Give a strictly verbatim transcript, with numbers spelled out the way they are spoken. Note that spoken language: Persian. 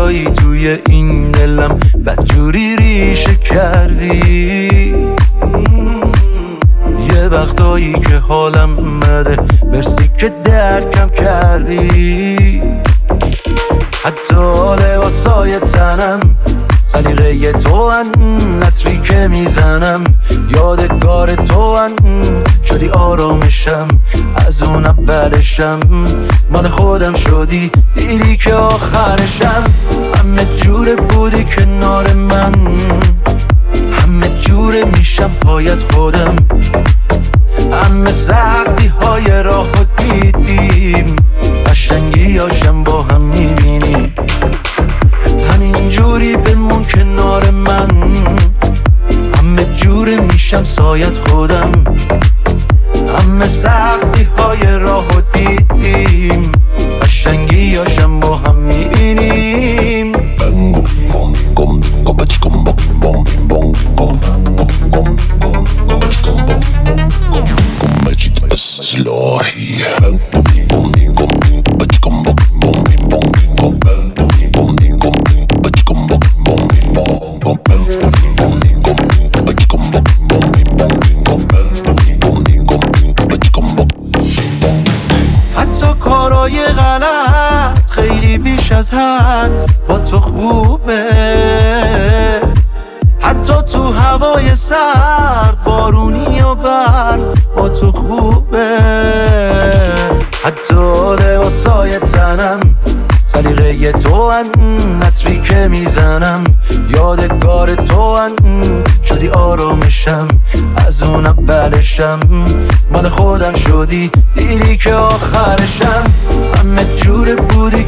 جایی توی این دلم بدجوری ریشه کردی. یه وقتایی که حالم مده برسی که درکم کردی. حتی لباسای تنم سلیقه تو ان، نطری که میزنم یادگار تو ان. شدی آرامشم از اون اولشم، مال خودم شدی دیدی که آخرشم. همه جوره بودی کنار من، همه جوره میشم پایت خودم. همه سختی های راه رو دیدیم، قشنگی هاشم با هم میبینیم. همین جوری بمون کنار من، همه جوره میشم سایت خودم. همه سختی های راه رو دیدیم، قشنگی هاشم با هم میبینیم. اصلاحی حتی کارای غلط خیلی بیش از حد با تو خوبه. حتی تو هوای سرد بارونی و برف با تو خوبه. حتی لباسای تنم سلیقه تو ان، نطری که میزنم یادگار تو ان. شدی آرامشم از اون اولشم، مال خودم شدی دیدی که آخرشم. همه جوره بودی